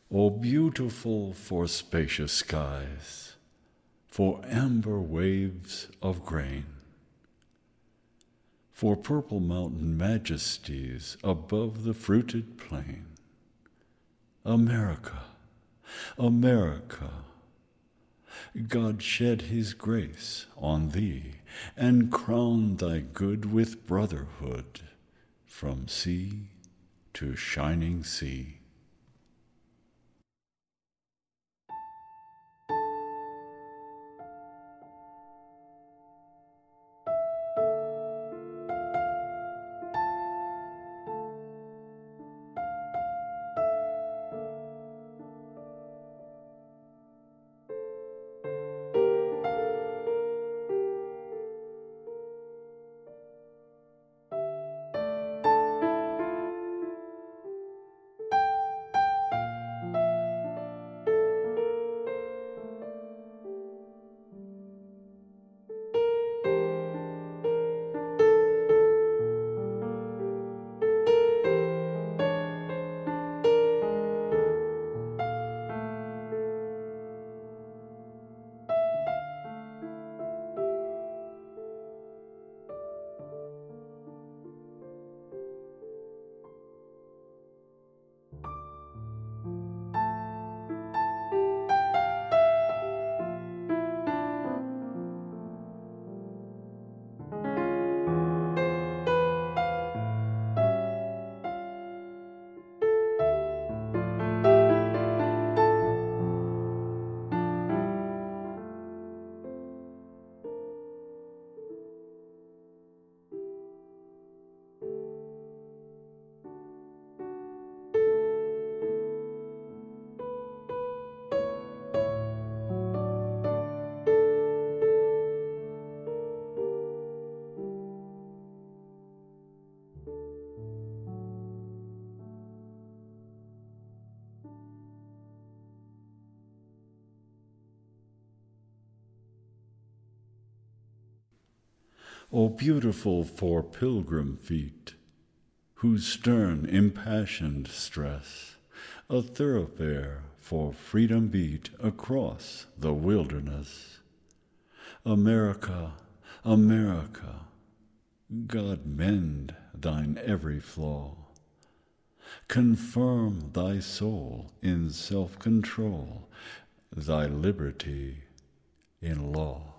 O beautiful for spacious skies, for amber waves of grain, for purple mountain majesties above the fruited plain. America, America, God shed his grace on thee, and crowned thy good with brotherhood from sea to shining sea. O beautiful for pilgrim feet, whose stern impassioned stress a thoroughfare for freedom beat across the wilderness. America, America, God mend thine every flaw, confirm thy soul in self-control, thy liberty in law.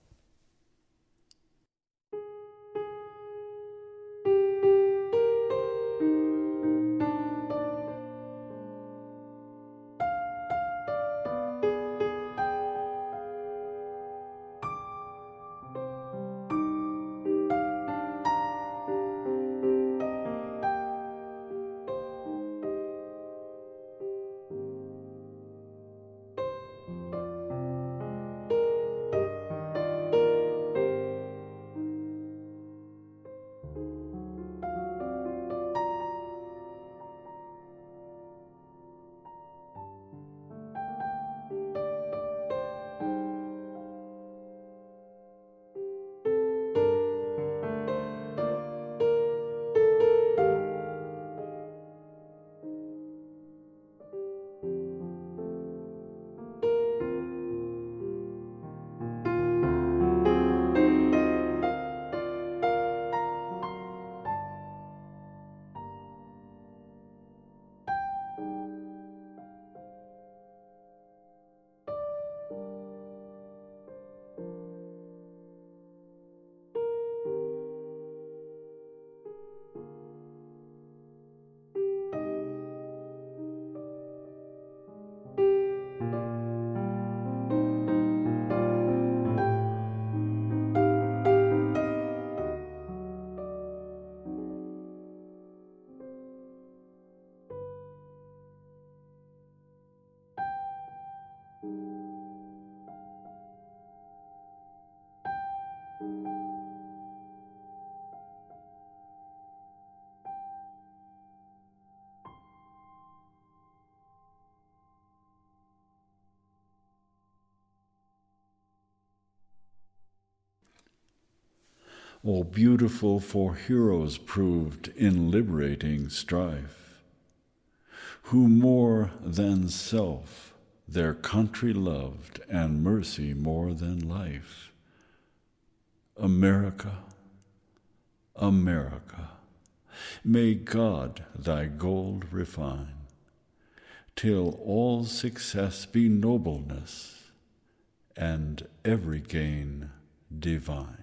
O beautiful for heroes proved in liberating strife, who more than self their country loved, and mercy more than life. America, America, may God thy gold refine, till all success be nobleness, and every gain divine.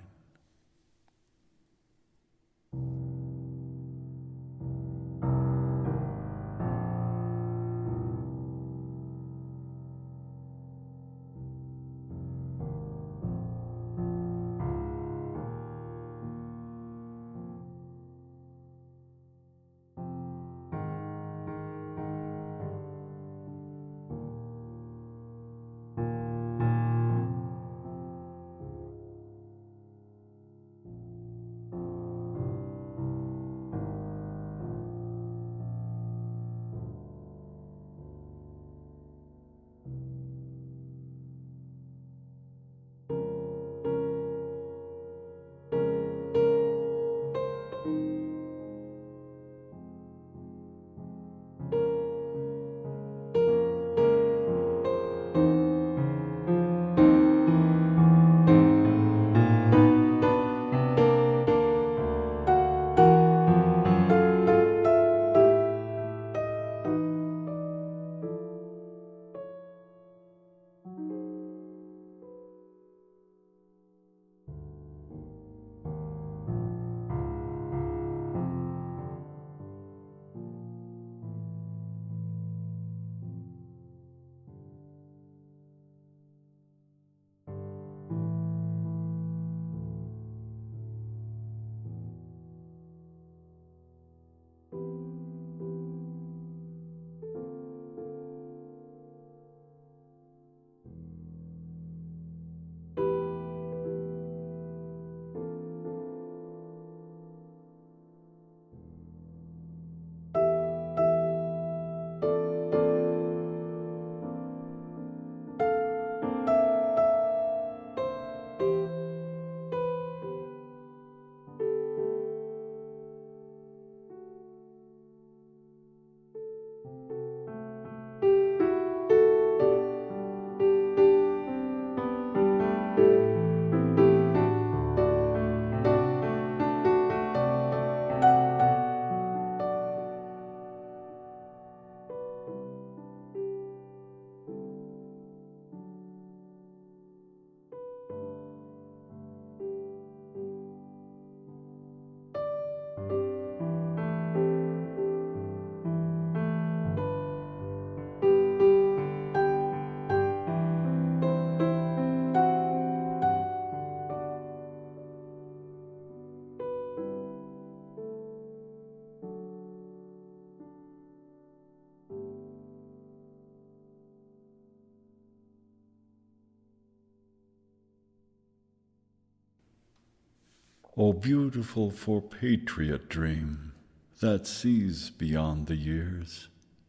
O beautiful for patriot dream that sees beyond the years,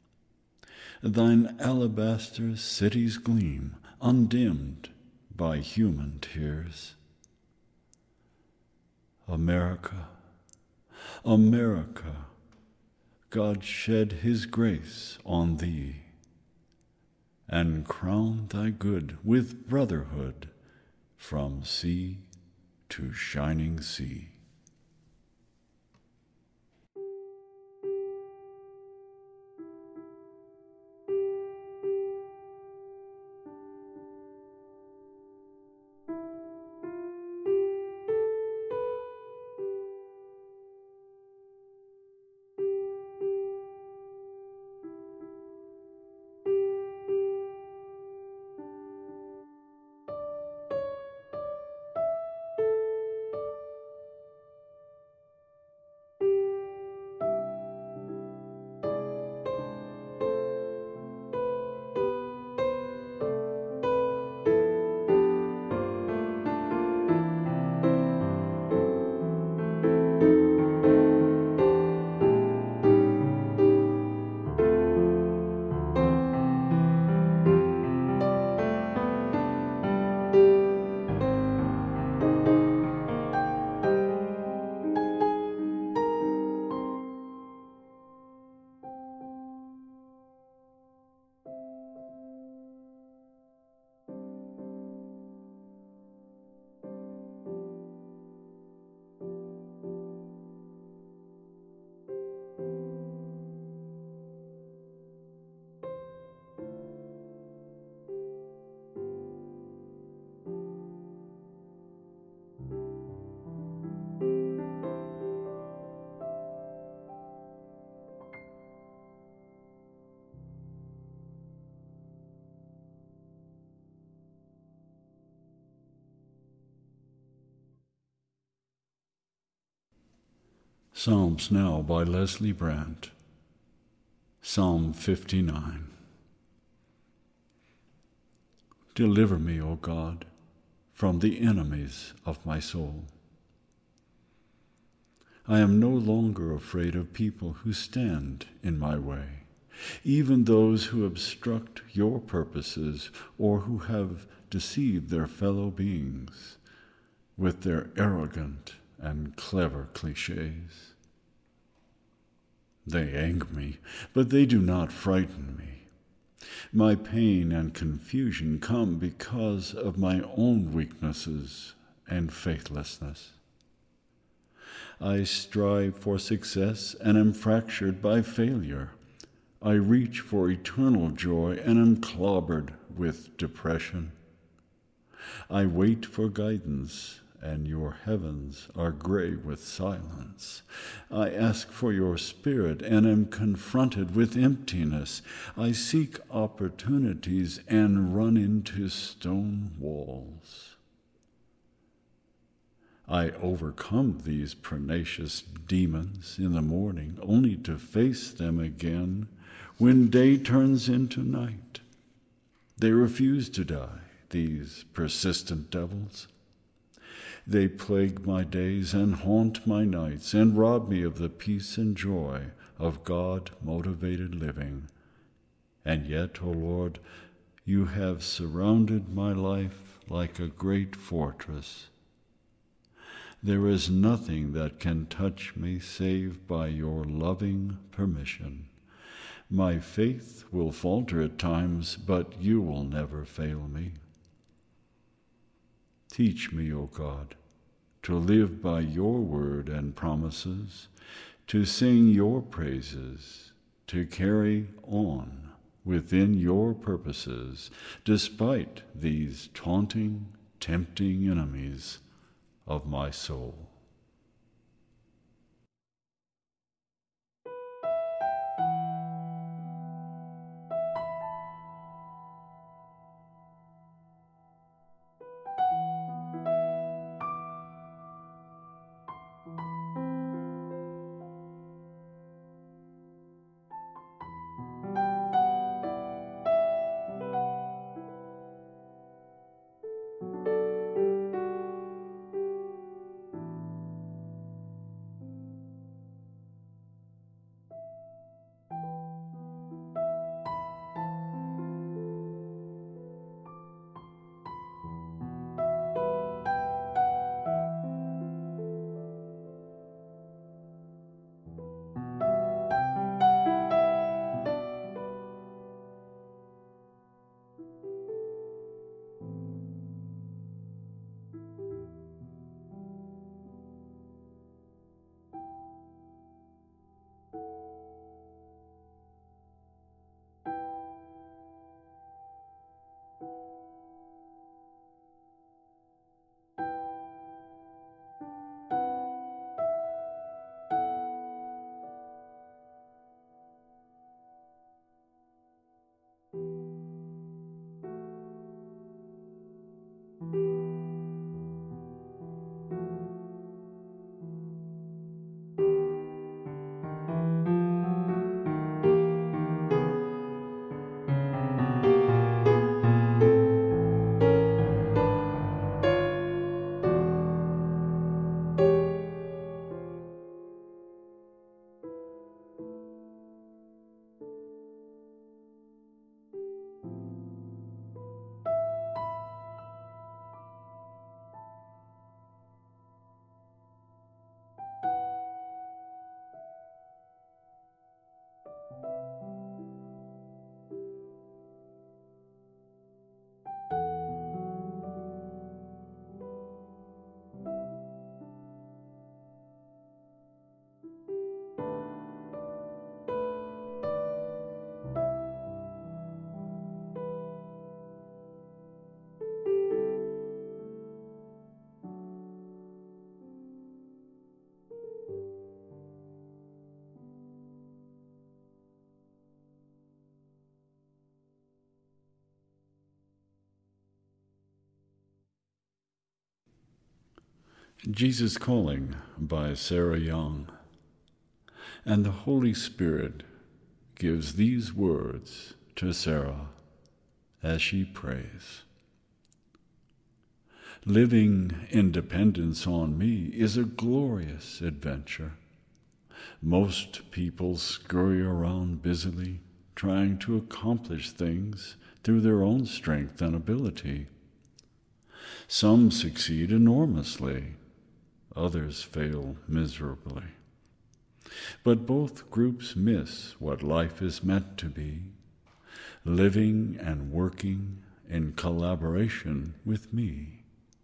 thine alabaster cities gleam undimmed by human tears. America, America, God shed his grace on thee, and crown thy good with brotherhood from sea to shining sea. Psalms now by Leslie Brandt. Psalm 59. Deliver me, O God, from the enemies of my soul. I am no longer afraid of people who stand in my way, even those who obstruct your purposes or who have deceived their fellow beings with their arrogant and clever cliches. They anger me, but they do not frighten me. My pain and confusion come because of my own weaknesses and faithlessness. I strive for success and am fractured by failure. I reach for eternal joy and am clobbered with depression. I wait for guidance, and your heavens are gray with silence. I ask for your spirit and am confronted with emptiness. I seek opportunities and run into stone walls. I overcome these pernicious demons in the morning, only to face them again when day turns into night. They refuse to die, these persistent devils. They plague my days and haunt my nights and rob me of the peace and joy of God-motivated living. And yet, O Lord, you have surrounded my life like a great fortress. There is nothing that can touch me save by your loving permission. My faith will falter at times, but you will never fail me. Teach me, O God, to live by your word and promises, to sing your praises, to carry on within your purposes, despite these taunting, tempting enemies of my soul. Jesus Calling by Sarah Young. And the Holy Spirit gives these words to Sarah as she prays. Living in dependence on me is a glorious adventure. Most people scurry around busily, trying to accomplish things through their own strength and ability. Some succeed enormously, others fail miserably. But both groups miss what life is meant to be, living and working in collaboration with me.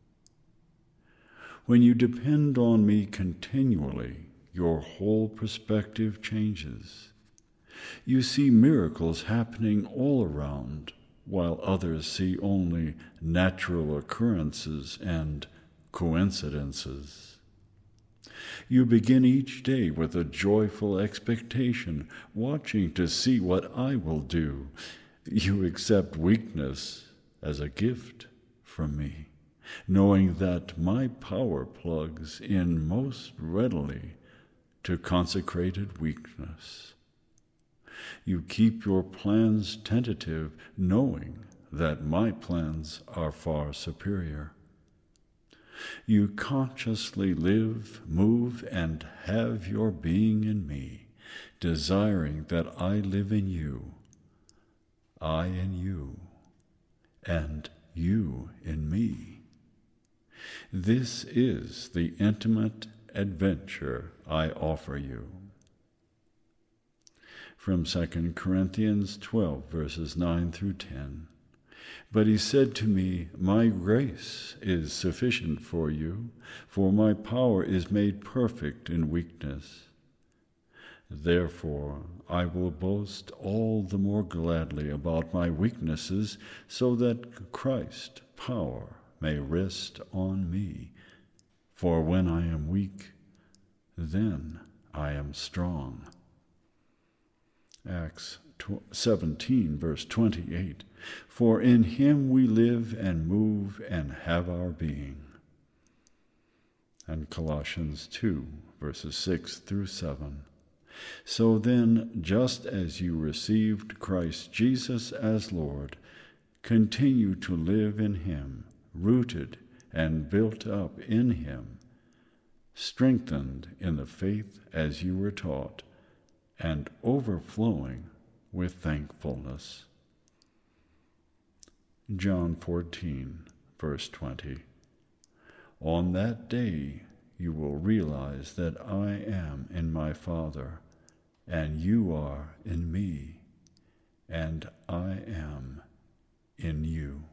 When you depend on me continually, your whole perspective changes. You see miracles happening all around, while others see only natural occurrences and coincidences. You begin each day with a joyful expectation, watching to see what I will do. You accept weakness as a gift from me, knowing that my power plugs in most readily to consecrated weakness. You keep your plans tentative, knowing that my plans are far superior. You consciously live, move, and have your being in me, desiring that I live in you, I in you, and you in me. This is the intimate adventure I offer you. From 2 Corinthians 12, verses 9 through 10. But he said to me, my grace is sufficient for you, for my power is made perfect in weakness. Therefore, I will boast all the more gladly about my weaknesses, so that Christ's power may rest on me. For when I am weak, then I am strong. Acts 17, verse 28. For in him we live and move and have our being. And Colossians 2, verses 6 through 7. So then, just as you received Christ Jesus as Lord, continue to live in him, rooted and built up in him, strengthened in the faith as you were taught, and overflowing with thankfulness. John 14, verse 20. On that day you will realize that I am in my Father, and you are in me, and I am in you.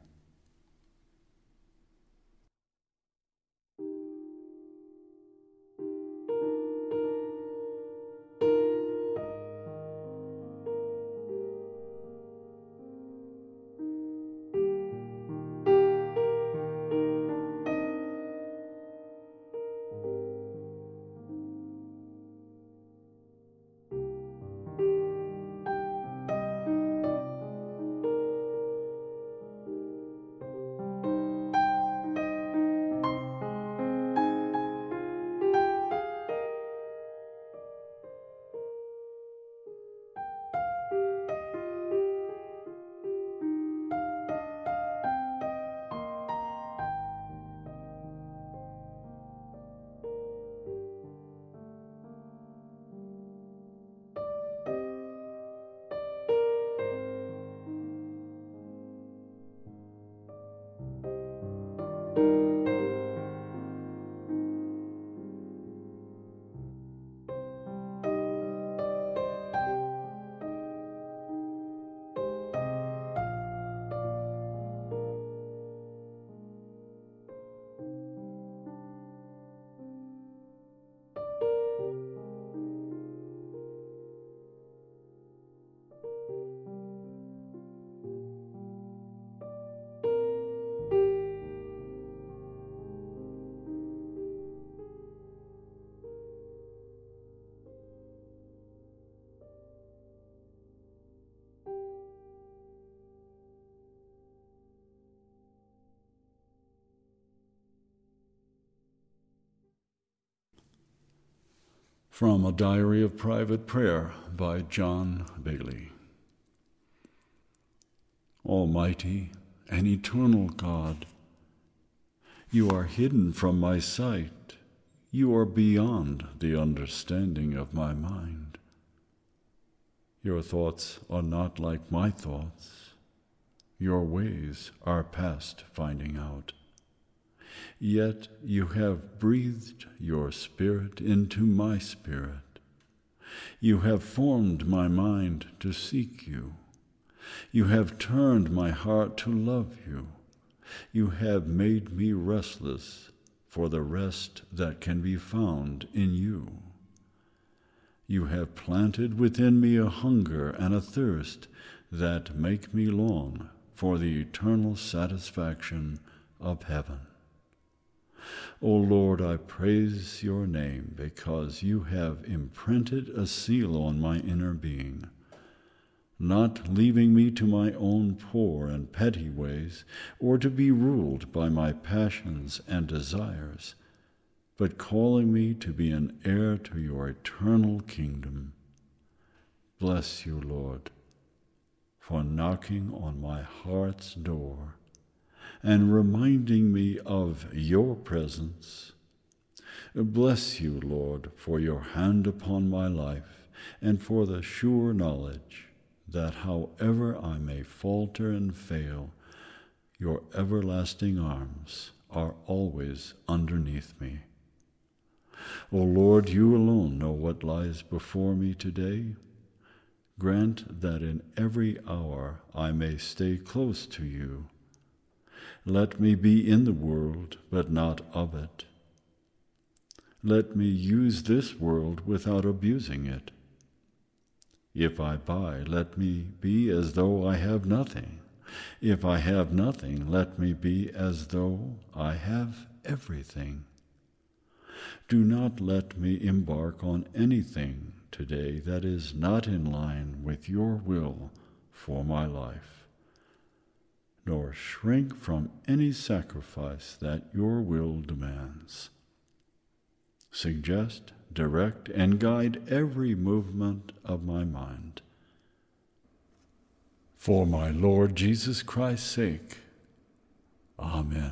From a Diary of Private Prayer by John Bailey. Almighty and eternal God, you are hidden from my sight. You are beyond the understanding of my mind. Your thoughts are not like my thoughts. Your ways are past finding out. Yet you have breathed your spirit into my spirit. You have formed my mind to seek you. You have turned my heart to love you. You have made me restless for the rest that can be found in you. You have planted within me a hunger and a thirst that make me long for the eternal satisfaction of heaven. O Lord, I praise your name because you have imprinted a seal on my inner being, not leaving me to my own poor and petty ways or to be ruled by my passions and desires, but calling me to be an heir to your eternal kingdom. Bless you, Lord, for knocking on my heart's door and reminding me of your presence. Bless you, Lord, for your hand upon my life and for the sure knowledge that however I may falter and fail, your everlasting arms are always underneath me. O Lord, you alone know what lies before me today. Grant that in every hour I may stay close to you. Let me be in the world, but not of it. Let me use this world without abusing it. If I buy, let me be as though I have nothing. If I have nothing, let me be as though I have everything. Do not let me embark on anything today that is not in line with your will for my life, nor shrink from any sacrifice that your will demands. Suggest, direct, and guide every movement of my mind. For my Lord Jesus Christ's sake, Amen.